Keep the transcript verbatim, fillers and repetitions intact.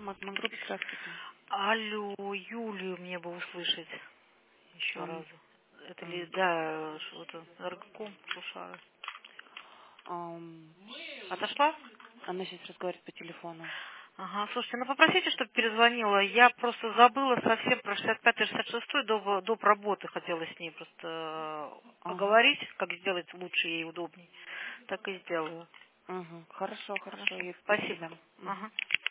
Магнагрупп, здравствуйте. Алло, Юлию мне бы услышать еще Ам, раз. Это ли, ам, да, что-то, Энергоком, Шушара. ам, Отошла? Она сейчас разговаривает по телефону. Ага, слушайте, ну попросите, чтобы перезвонила. Я просто забыла совсем про шестьдесят пятый шестьдесят шестой до, до работы хотела с ней просто э, Ага, поговорить, как сделать лучше ей удобней. Так и сделаю. ага. Хорошо, хорошо, Хорошо, я спасибо. передам. Мгм. Ага.